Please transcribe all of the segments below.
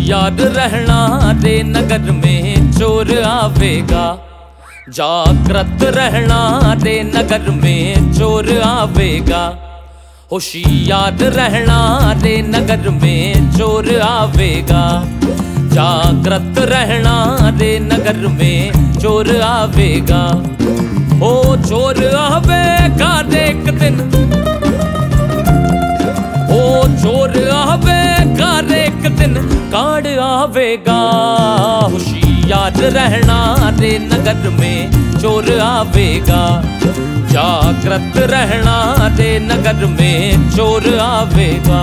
होशियार रहना रे नगर में चोर आवेगा। जागृत रहना रे नगर में चोर आवेगा। होशियार रहना रे नगर में चोर आवेगा। जागृत रहना रे नगर में चोर आवेगा। ओ चोर आवेगा एक दिन, ओ चोर आवेगा एक दिन, कांड आवेगा। होशियार रहना रे नगर में चोर आवेगा। जागृत रहना रे नगर में चोर आवेगा।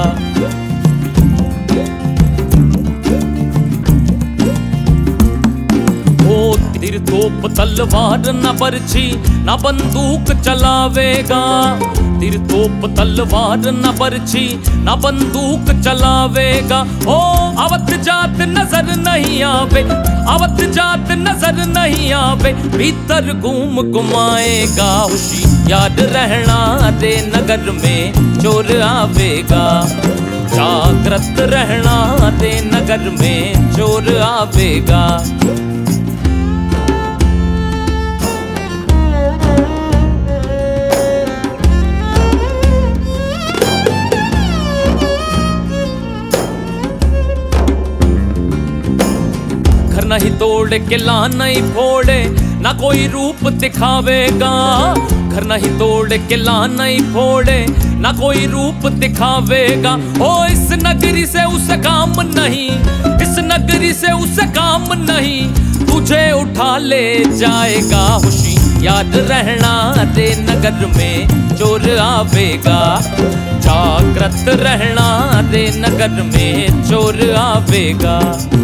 तीर तोप तलवार न बरछी न बंदूक चलावेगा। तीर तोप तलवार न बरछी न बंदूक चलावेगा। ओ अवध जात नजर नहीं आवे, अवध जात नजर नहीं आवे, भीतर घूम घुमाएगा। होशियार रहना रे नगर में चोर आवेगा। जागृत रहना रे नगर में चोर आवेगा। घर नहीं तोड़ के ला नहीं फोड़े, ना कोई रूप दिखावेगा। घर नहीं तोड़ के ला नहीं फोड़े, ना कोई रूप दिखावेगा। ओ इस नगरी से उसे काम नहीं, इस नगरी से उसे काम नहीं, तुझे उठा ले जाएगा। होशियार रहना रे नगर में चोर आवेगा। जागृत रहना रे नगर में चोर आवेगा।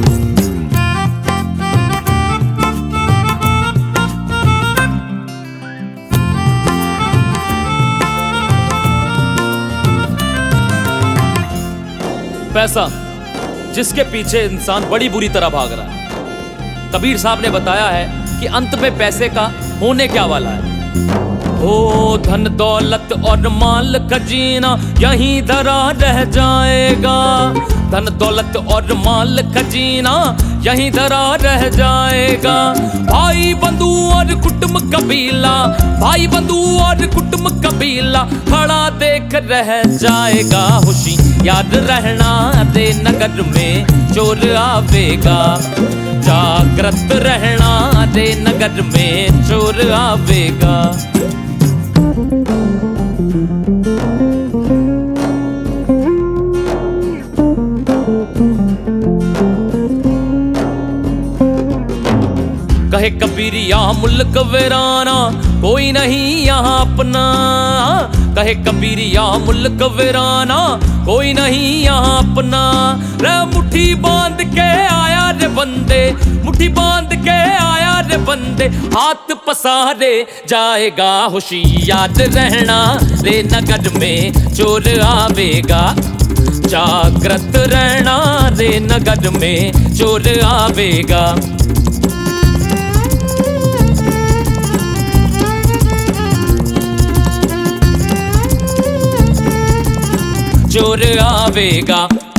पैसा जिसके पीछे इंसान बड़ी बुरी तरह भाग रहा है। कबीर साहब ने बताया है कि अंत में पैसे का होने क्या वाला है। ओ धन दौलत और माल खजीना यहीं धरा रह जाएगा। धन दौलत और माल खजीना यहीं धरा रह जाएगा। भाई बंधु और कुटुंब कबीला, भाई बंधु और कुटुंब कबीला खड़ा देख रह जाएगा। होशियार रहना रे नगर में चोर आवेगा। जागृत रहना रे नगर में चोर आवेगा। कहे कबीर यहाँ मुल्क वीराना कोई नहीं यहाँ अपना। कहे कबीर यहाँ मुल्क वीराना कोई नहीं यहाँ अपना। रे मुट्ठी बांध के आया रे बंदे, मुट्ठी बांध के आया रे बंदे, हाथ पसारे जाएगा। होशियार रहना रे नगर में चोर आवेगा। जागृत रहना रे नगर में चोर आवेगा। चोर आवेगा।